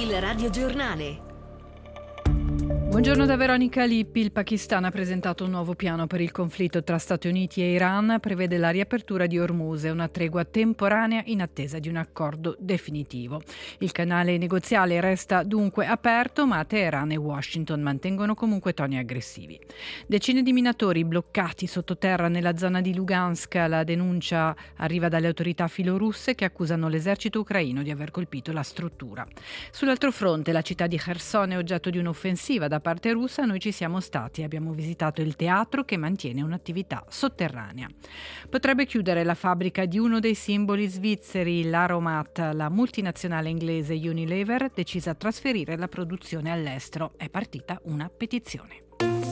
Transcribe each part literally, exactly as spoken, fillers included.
Il radiogiornale. Buongiorno da Veronica Lippi. Il Pakistan ha presentato un nuovo piano per il conflitto tra Stati Uniti e Iran. Prevede la riapertura di Hormuz e una tregua temporanea in attesa di un accordo definitivo. Il canale negoziale resta dunque aperto, ma Teheran e Washington mantengono comunque toni aggressivi. Decine di minatori bloccati sottoterra nella zona di Lugansk. La denuncia arriva dalle autorità filorusse che accusano l'esercito ucraino di aver colpito la struttura. Sull'altro fronte, la città di Kherson è oggetto di un'offensiva da parte russa. Noi ci siamo stati, abbiamo visitato il teatro che mantiene un'attività sotterranea. Potrebbe chiudere la fabbrica di uno dei simboli svizzeri, l'Aromat. La multinazionale inglese Unilever decisa a trasferire la produzione all'estero. È partita una petizione.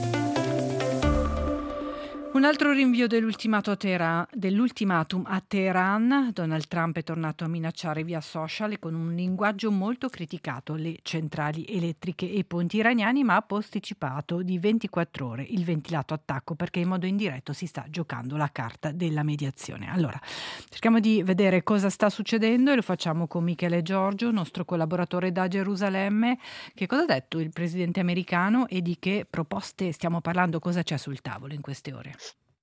Un altro rinvio dell'ultimato a Teheran, dell'ultimatum a Teheran. Donald Trump è tornato a minacciare via social e con un linguaggio molto criticato le centrali elettriche e i ponti iraniani, ma ha posticipato di ventiquattro ore il ventilato attacco perché in modo indiretto si sta giocando la carta della mediazione. Allora, cerchiamo di vedere cosa sta succedendo e lo facciamo con Michele Giorgio, nostro collaboratore da Gerusalemme. Che cosa ha detto il presidente americano e di che proposte stiamo parlando? Cosa c'è sul tavolo in queste ore?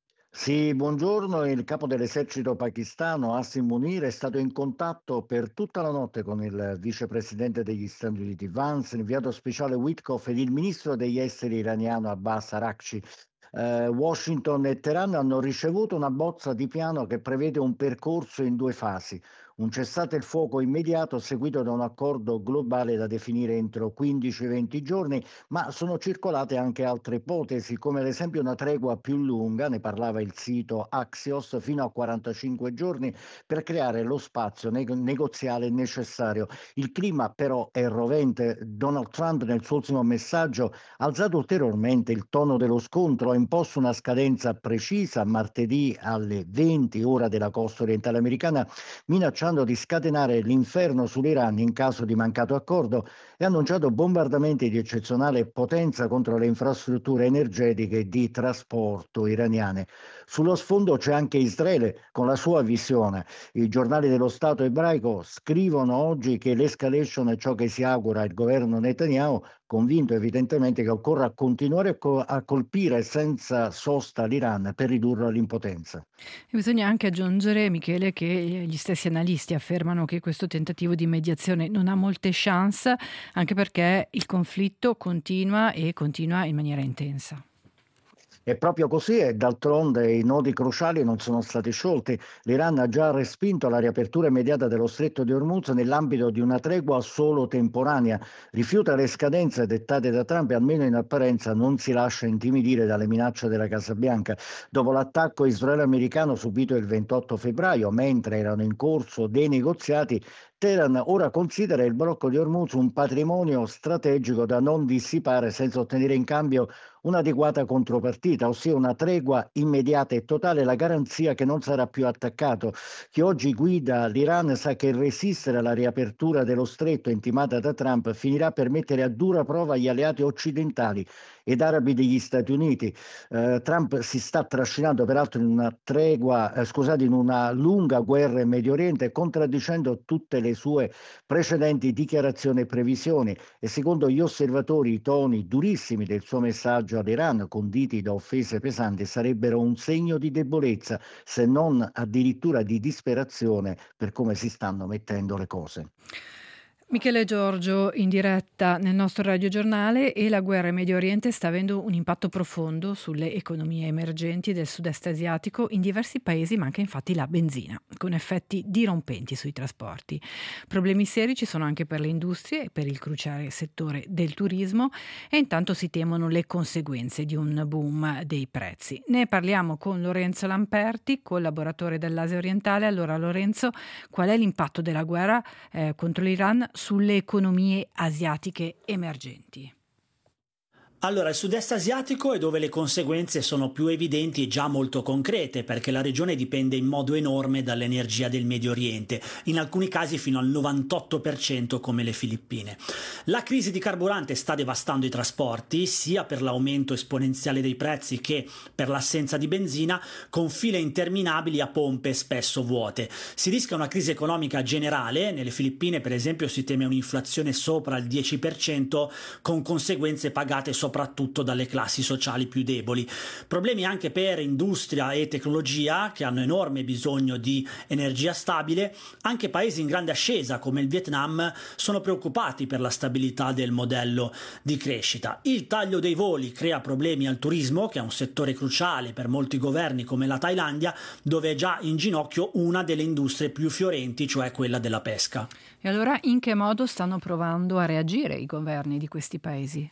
Sì, buongiorno. Il capo dell'esercito pakistano, Asim Munir, è stato in contatto per tutta la notte con il vicepresidente degli Stati Uniti Vance, l'inviato speciale Witkoff ed il ministro degli esteri iraniano Abbas Araghchi. Eh, Washington e Teheran hanno ricevuto una bozza di piano che prevede un percorso in due fasi. Un cessate il fuoco immediato seguito da un accordo globale da definire entro quindici venti giorni, ma sono circolate anche altre ipotesi, come ad esempio una tregua più lunga, ne parlava il sito Axios, fino a quarantacinque giorni per creare lo spazio nego- negoziale necessario. Il clima però è rovente. Donald Trump nel suo ultimo messaggio ha alzato ulteriormente il tono dello scontro, ha imposto una scadenza precisa martedì alle venti ora della costa orientale americana, minacciando di scatenare l'inferno sull'Iran in caso di mancato accordo e ha annunciato bombardamenti di eccezionale potenza contro le infrastrutture energetiche e di trasporto iraniane. Sullo sfondo c'è anche Israele con la sua visione. I giornali dello Stato ebraico scrivono oggi che l'escalation è ciò che si augura il governo Netanyahu, convinto evidentemente che occorra continuare a, co- a colpire senza sosta l'Iran per ridurlo all'impotenza. E bisogna anche aggiungere, Michele, che gli stessi analisti affermano che questo tentativo di mediazione non ha molte chance, anche perché il conflitto continua e continua in maniera intensa. È proprio così e d'altronde i nodi cruciali non sono stati sciolti. L'Iran ha già respinto la riapertura immediata dello stretto di Hormuz nell'ambito di una tregua solo temporanea. Rifiuta le scadenze dettate da Trump e almeno in apparenza non si lascia intimidire dalle minacce della Casa Bianca. Dopo l'attacco israelo-americano subito il ventotto febbraio, mentre erano in corso dei negoziati, Teheran ora considera il blocco di Hormuz un patrimonio strategico da non dissipare senza ottenere in cambio un'adeguata contropartita, ossia una tregua immediata e totale, la garanzia che non sarà più attaccato. Chi oggi guida l'Iran sa che resistere alla riapertura dello stretto intimata da Trump finirà per mettere a dura prova gli alleati occidentali ed arabi degli Stati Uniti. Eh, Trump si sta trascinando peraltro in una tregua, eh, scusate, in una lunga guerra in Medio Oriente, contraddicendo tutte le sue precedenti dichiarazioni e previsioni, e secondo gli osservatori i toni durissimi del suo messaggio all'Iran, conditi da offese pesanti, sarebbero un segno di debolezza, se non addirittura di disperazione per come si stanno mettendo le cose. Michele Giorgio in diretta nel nostro radiogiornale. E la guerra in Medio Oriente sta avendo un impatto profondo sulle economie emergenti del sud-est asiatico. In diversi paesi manca infatti la benzina, con effetti dirompenti sui trasporti. Problemi seri ci sono anche per le industrie e per il cruciale settore del turismo, e intanto si temono le conseguenze di un boom dei prezzi. Ne parliamo con Lorenzo Lamperti, collaboratore dell'Asia orientale. Allora Lorenzo, qual è l'impatto della guerra eh, contro l'Iran sulle economie asiatiche emergenti? Allora, il sud-est asiatico è dove le conseguenze sono più evidenti e già molto concrete, perché la regione dipende in modo enorme dall'energia del Medio Oriente, in alcuni casi fino al novantotto per cento come le Filippine. La crisi di carburante sta devastando i trasporti, sia per l'aumento esponenziale dei prezzi che per l'assenza di benzina, con file interminabili a pompe spesso vuote. Si rischia una crisi economica generale, nelle Filippine per esempio si teme un'inflazione sopra il dieci per cento, con conseguenze pagate sopra soprattutto dalle classi sociali più deboli. Problemi anche per industria e tecnologia, che hanno enorme bisogno di energia stabile. Anche paesi in grande ascesa come il Vietnam sono preoccupati per la stabilità del modello di crescita. Il taglio dei voli crea problemi al turismo, che è un settore cruciale per molti governi come la Thailandia, dove è già in ginocchio una delle industrie più fiorenti, cioè quella della pesca. E allora in che modo stanno provando a reagire i governi di questi paesi?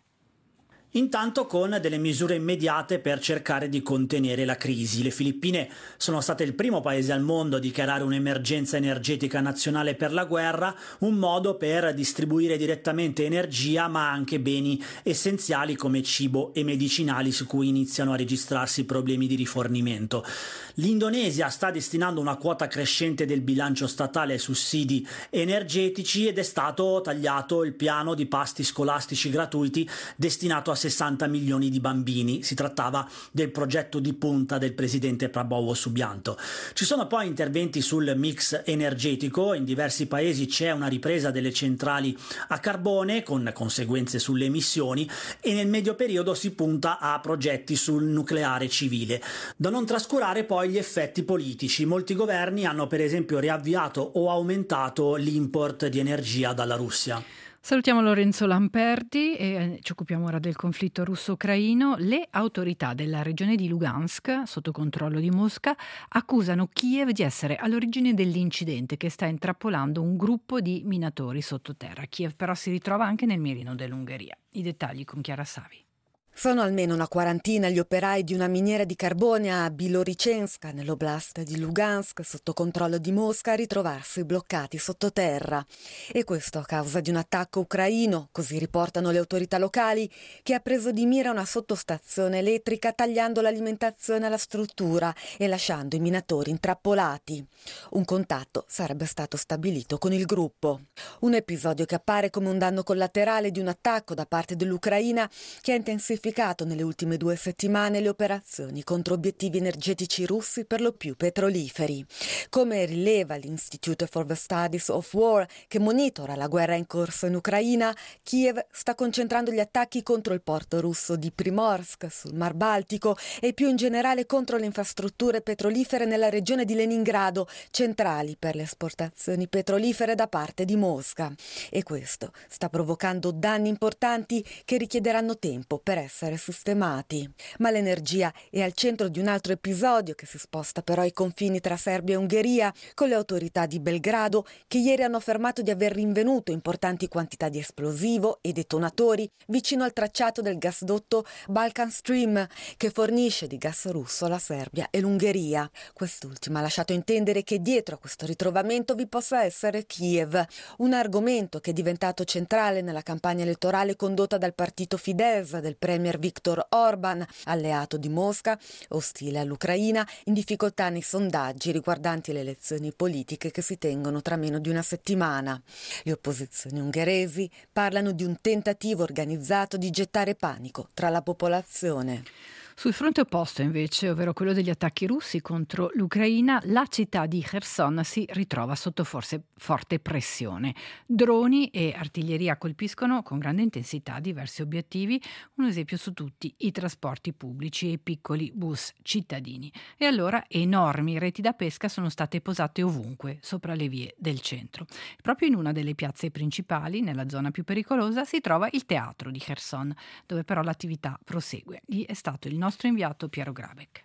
Intanto con delle misure immediate per cercare di contenere la crisi. Le Filippine sono state il primo paese al mondo a dichiarare un'emergenza energetica nazionale per la guerra, un modo per distribuire direttamente energia ma anche beni essenziali come cibo e medicinali, su cui iniziano a registrarsi problemi di rifornimento. L'Indonesia sta destinando una quota crescente del bilancio statale ai sussidi energetici ed è stato tagliato il piano di pasti scolastici gratuiti destinato a sessanta milioni di bambini. Si trattava del progetto di punta del presidente Prabowo Subianto. Ci sono poi interventi sul mix energetico. In diversi paesi c'è una ripresa delle centrali a carbone con conseguenze sulle emissioni, e nel medio periodo si punta a progetti sul nucleare civile. Da non trascurare poi gli effetti politici. Molti governi hanno per esempio riavviato o aumentato l'import di energia dalla Russia. Salutiamo Lorenzo Lamperti e ci occupiamo ora del conflitto russo-ucraino. Le autorità della regione di Lugansk, sotto controllo di Mosca, accusano Kiev di essere all'origine dell'incidente che sta intrappolando un gruppo di minatori sottoterra. Kiev però si ritrova anche nel mirino dell'Ungheria. I dettagli con Chiara Savi. Sono almeno una quarantina gli operai di una miniera di carbone a Bilorichenska, nell'oblast di Lugansk, sotto controllo di Mosca, a ritrovarsi bloccati sottoterra. E questo a causa di un attacco ucraino, così riportano le autorità locali, che ha preso di mira una sottostazione elettrica tagliando l'alimentazione alla struttura e lasciando i minatori intrappolati. Un contatto sarebbe stato stabilito con il gruppo. Un episodio che appare come un danno collaterale di un attacco da parte dell'Ucraina che ha intensificato nelle ultime due settimane le operazioni contro obiettivi energetici russi, per lo più petroliferi. Come rileva l'Institute for the Studies of War, che monitora la guerra in corso in Ucraina, Kiev sta concentrando gli attacchi contro il porto russo di Primorsk sul Mar Baltico e più in generale contro le infrastrutture petrolifere nella regione di Leningrado, centrali per le esportazioni petrolifere da parte di Mosca. E questo sta provocando danni importanti che richiederanno tempo per essere essere sistemati. Ma l'energia è al centro di un altro episodio che si sposta però ai confini tra Serbia e Ungheria, con le autorità di Belgrado che ieri hanno affermato di aver rinvenuto importanti quantità di esplosivo e detonatori vicino al tracciato del gasdotto Balkan Stream, che fornisce di gas russo la Serbia e l'Ungheria. Quest'ultima ha lasciato intendere che dietro a questo ritrovamento vi possa essere Kiev, un argomento che è diventato centrale nella campagna elettorale condotta dal partito Fidesz del premier Viktor Orban, alleato di Mosca, ostile all'Ucraina, in difficoltà nei sondaggi riguardanti le elezioni politiche che si tengono tra meno di una settimana. Le opposizioni ungheresi parlano di un tentativo organizzato di gettare panico tra la popolazione. Sul fronte opposto invece, ovvero quello degli attacchi russi contro l'Ucraina, la città di Kherson si ritrova sotto forse forte pressione. Droni e artiglieria colpiscono con grande intensità diversi obiettivi, un esempio su tutti i trasporti pubblici e i piccoli bus cittadini. E allora enormi reti da pesca sono state posate ovunque, sopra le vie del centro. Proprio in una delle piazze principali, nella zona più pericolosa, si trova il teatro di Kherson, dove però l'attività prosegue. Lì è stato il nostro inviato Piero Grabeck.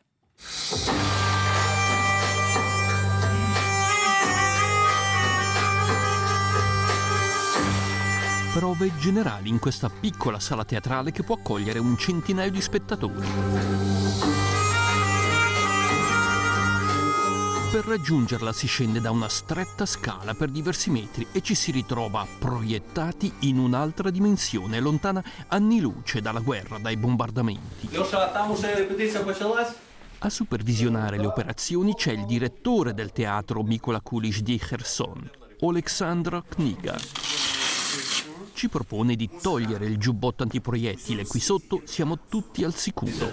Prove generali in questa piccola sala teatrale che può accogliere un centinaio di spettatori. Per raggiungerla si scende da una stretta scala per diversi metri e ci si ritrova proiettati in un'altra dimensione, lontana anni luce dalla guerra, dai bombardamenti. A supervisionare le operazioni c'è il direttore del teatro Mykola Kulish di Kherson, Oleksandr Kniga. Ci propone di togliere il giubbotto antiproiettile. Qui sotto siamo tutti al sicuro.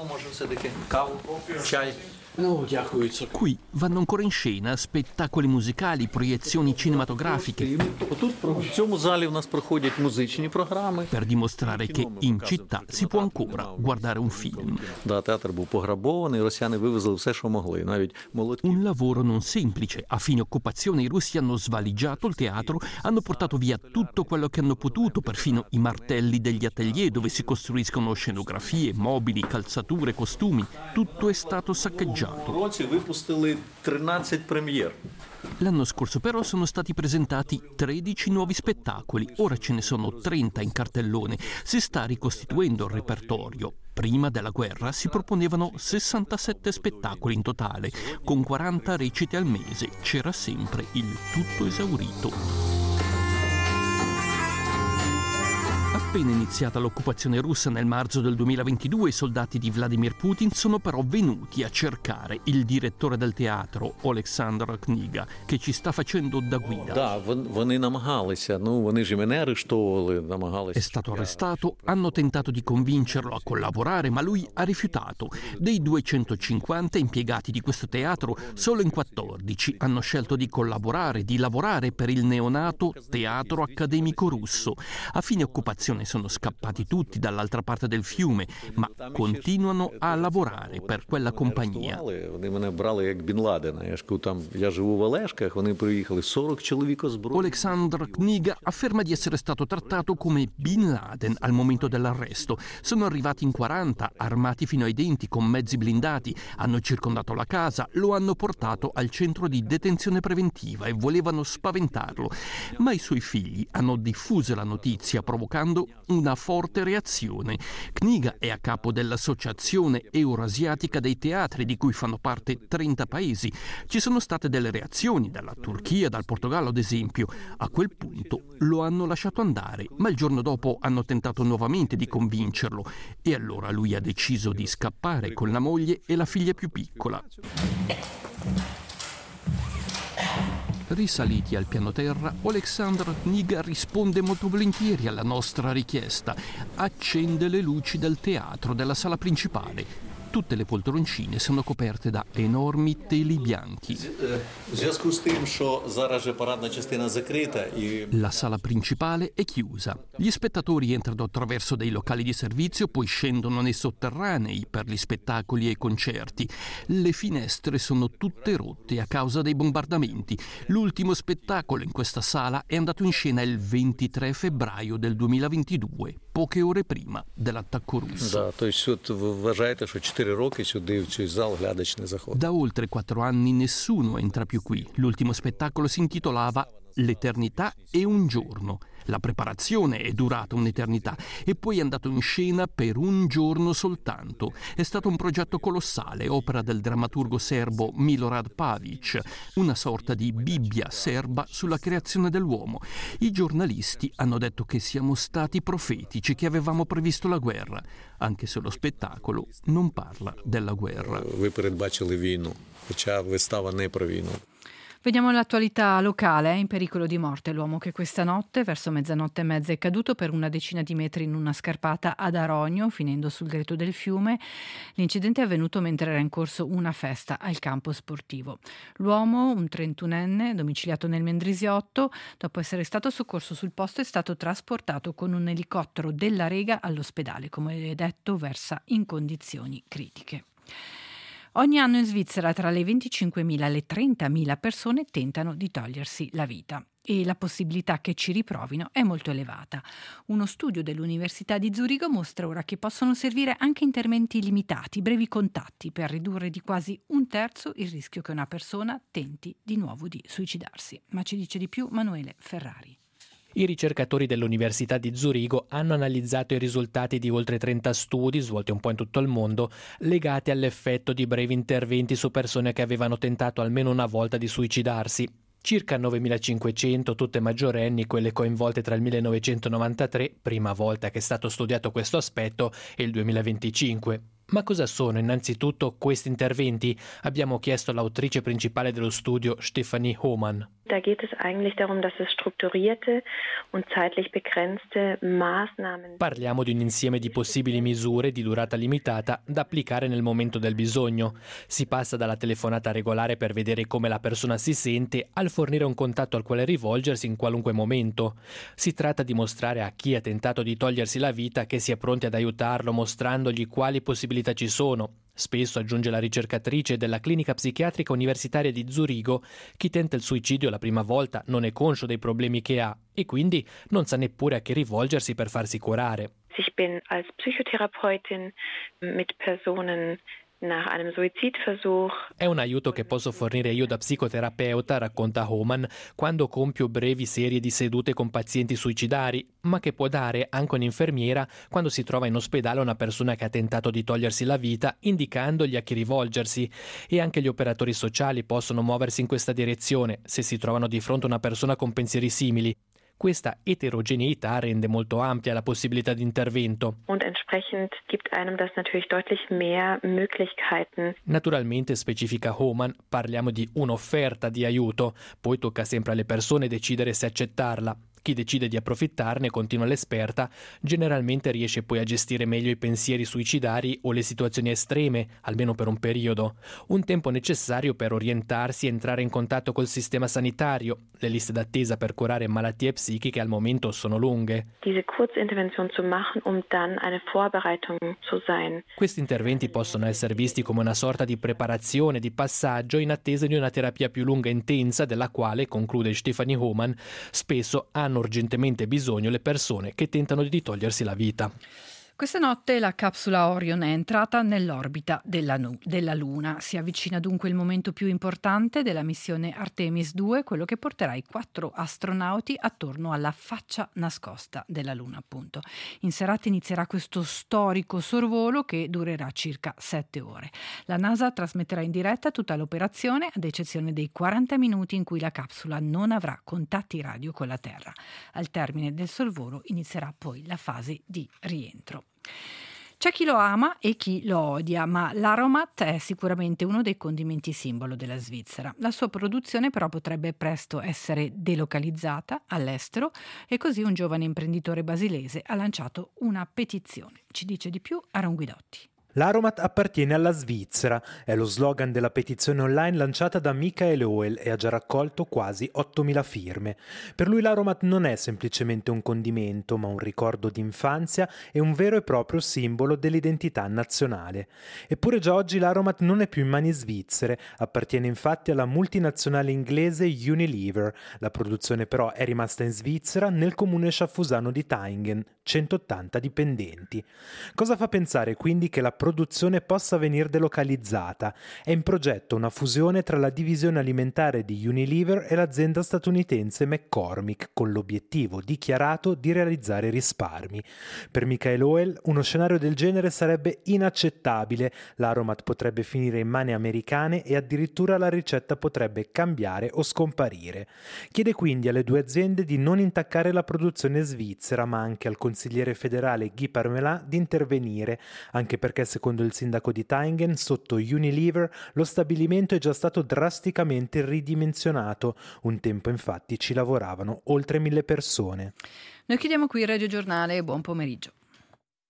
Qui vanno ancora in scena spettacoli musicali, proiezioni cinematografiche per dimostrare che in città si può ancora guardare un film. Un lavoro non semplice. A fine occupazione i russi hanno svaligiato il teatro, hanno portato via tutto quello che hanno potuto, perfino i martelli degli atelier dove si costruiscono scenografie, mobili, calzature, costumi. Tutto è stato saccheggiato. L'anno scorso però sono stati presentati tredici nuovi spettacoli, ora ce ne sono trenta in cartellone. Si sta ricostituendo il repertorio. Prima della guerra si proponevano sessantasette spettacoli in totale, con quaranta recite al mese. C'era sempre il tutto esaurito. Appena iniziata l'occupazione russa nel marzo del duemilaventidue, i soldati di Vladimir Putin sono però venuti a cercare il direttore del teatro, Oleksandr Kniga, che ci sta facendo da guida. È stato arrestato, hanno tentato di convincerlo a collaborare, ma lui ha rifiutato. Dei duecentocinquanta impiegati di questo teatro, solo in quattordici hanno scelto di collaborare, di lavorare per il neonato Teatro Accademico Russo. A fine occupazione sono scappati tutti dall'altra parte del fiume, ma continuano a lavorare per quella compagnia. Oleksandr Kniga afferma di essere stato trattato come Bin Laden al momento dell'arresto. Sono arrivati in quaranta, armati fino ai denti, con mezzi blindati, hanno circondato la casa, lo hanno portato al centro di detenzione preventiva e volevano spaventarlo. Ma i suoi figli hanno diffuso la notizia, provocando una forte reazione. Kniga è a capo dell'Associazione Eurasiatica dei Teatri, di cui fanno parte trenta paesi. Ci sono state delle reazioni dalla Turchia, dal Portogallo ad esempio. A quel punto lo hanno lasciato andare, ma il giorno dopo hanno tentato nuovamente di convincerlo e allora lui ha deciso di scappare con la moglie e la figlia più piccola. Risaliti al piano terra, Oleksandr Kniga risponde molto volentieri alla nostra richiesta. Accende le luci del teatro, della sala principale. Tutte le poltroncine sono coperte da enormi teli bianchi. La sala principale è chiusa. Gli spettatori entrano attraverso dei locali di servizio, poi scendono nei sotterranei per gli spettacoli e i concerti. Le finestre sono tutte rotte a causa dei bombardamenti. L'ultimo spettacolo in questa sala è andato in scena il ventitré febbraio del duemilaventidue, poche ore prima dell'attacco russo. Da oltre quattro anni nessuno entra più qui. L'ultimo spettacolo si intitolava L'eternità è un giorno. La preparazione è durata un'eternità e poi è andato in scena per un giorno soltanto. È stato un progetto colossale, opera del drammaturgo serbo Milorad Pavic, una sorta di Bibbia serba sulla creazione dell'uomo. I giornalisti hanno detto che siamo stati profetici, che avevamo previsto la guerra, anche se lo spettacolo non parla della guerra. Ви передбачили війну, хоча вистава не про війну. Vediamo l'attualità locale. È in pericolo di morte l'uomo che questa notte, verso mezzanotte e mezza, è caduto per una decina di metri in una scarpata ad Arogno, finendo sul greto del fiume. L'incidente è avvenuto mentre era in corso una festa al campo sportivo. L'uomo, un trentunenne, domiciliato nel Mendrisiotto, dopo essere stato soccorso sul posto, è stato trasportato con un elicottero della Rega all'ospedale. Come detto, versa in condizioni critiche. Ogni anno in Svizzera tra le venticinquemila e le trentamila persone tentano di togliersi la vita e la possibilità che ci riprovino è molto elevata. Uno studio dell'Università di Zurigo mostra ora che possono servire anche interventi limitati, brevi contatti, per ridurre di quasi un terzo il rischio che una persona tenti di nuovo di suicidarsi. Ma ci dice di più Manuele Ferrari. I ricercatori dell'Università di Zurigo hanno analizzato i risultati di oltre trenta studi, svolti un po' in tutto il mondo, legati all'effetto di brevi interventi su persone che avevano tentato almeno una volta di suicidarsi. Circa novemilacinquecento, tutte maggiorenni, quelle coinvolte tra il millenovecentonovantatré, prima volta che è stato studiato questo aspetto, e il duemilaventicinque. Ma cosa sono innanzitutto questi interventi? Abbiamo chiesto all'autrice principale dello studio, Stefanie Hohmann. Da geht es eigentlich darum, dass es strukturierte und zeitlich begrenzte Maßnahmen. Parliamo di un insieme di possibili misure di durata limitata da applicare nel momento del bisogno. Si passa dalla telefonata regolare per vedere come la persona si sente al fornire un contatto al quale rivolgersi in qualunque momento. Si tratta di mostrare a chi ha tentato di togliersi la vita che si è pronti ad aiutarlo, mostrandogli quali possibilità ci sono. Spesso, aggiunge la ricercatrice della clinica psichiatrica universitaria di Zurigo, chi tenta il suicidio la prima volta non è conscio dei problemi che ha e quindi non sa neppure a chi rivolgersi per farsi curare. Ich bin als Psychotherapeutin mit Personen nach einem Suizidversuch. È un aiuto che posso fornire io da psicoterapeuta, racconta Hohmann, quando compio brevi serie di sedute con pazienti suicidari, ma che può dare anche un'infermiera quando si trova in ospedale una persona che ha tentato di togliersi la vita, indicandogli a chi rivolgersi. E anche gli operatori sociali possono muoversi in questa direzione se si trovano di fronte a una persona con pensieri simili. Questa eterogeneità rende molto ampia la possibilità di intervento. Und entsprechend gibt einem das natürlich deutlich mehr Möglichkeiten. Naturalmente, specifica Hohmann, parliamo di un'offerta di aiuto, poi tocca sempre alle persone decidere se accettarla. Chi decide di approfittarne, continua l'esperta, generalmente riesce poi a gestire meglio i pensieri suicidari o le situazioni estreme, almeno per un periodo. Un tempo necessario per orientarsi e entrare in contatto col sistema sanitario. Le liste d'attesa per curare malattie psichiche al momento sono lunghe. Diese Kurzintervention zu machen, um dann eine Vorbereitung zu sein. Questi interventi possono essere visti come una sorta di preparazione, di passaggio in attesa di una terapia più lunga e intensa, della quale, conclude Stefanie Hohmann, spesso hanno urgentemente bisogno le persone che tentano di togliersi la vita. Questa notte la capsula Orion è entrata nell'orbita della, nu- della Luna. Si avvicina dunque il momento più importante della missione Artemis due, quello che porterà i quattro astronauti attorno alla faccia nascosta della Luna, appunto. In serata inizierà questo storico sorvolo che durerà circa sette ore. La NASA trasmetterà in diretta tutta l'operazione, ad eccezione dei quaranta minuti in cui la capsula non avrà contatti radio con la Terra. Al termine del sorvolo inizierà poi la fase di rientro. C'è chi lo ama e chi lo odia, ma l'Aromat è sicuramente uno dei condimenti simbolo della Svizzera. La sua produzione però potrebbe presto essere delocalizzata all'estero e così un giovane imprenditore basilese ha lanciato una petizione. Ci dice di più Aaron Guidotti. L'Aromat appartiene alla Svizzera, è lo slogan della petizione online lanciata da Michael Oel e ha già raccolto quasi ottomila firme. Per lui l'Aromat non è semplicemente un condimento, ma un ricordo d'infanzia e un vero e proprio simbolo dell'identità nazionale. Eppure già oggi l'Aromat non è più in mani svizzere, appartiene infatti alla multinazionale inglese Unilever. La produzione però è rimasta in Svizzera, nel comune sciaffusano di Thaingen, centottanta dipendenti. Cosa fa pensare quindi che la produzione possa venire delocalizzata? È in progetto una fusione tra la divisione alimentare di Unilever e l'azienda statunitense McCormick, con l'obiettivo dichiarato di realizzare risparmi. Per Michael Oel uno scenario del genere sarebbe inaccettabile, l'Aromat potrebbe finire in mani americane e addirittura la ricetta potrebbe cambiare o scomparire. Chiede quindi alle due aziende di non intaccare la produzione svizzera, ma anche al consigliere federale Guy Parmelin di intervenire, anche perché secondo il sindaco di Thaingen, sotto Unilever lo stabilimento è già stato drasticamente ridimensionato. Un tempo infatti ci lavoravano oltre mille persone. Noi chiudiamo qui il Radio Giornale, buon pomeriggio.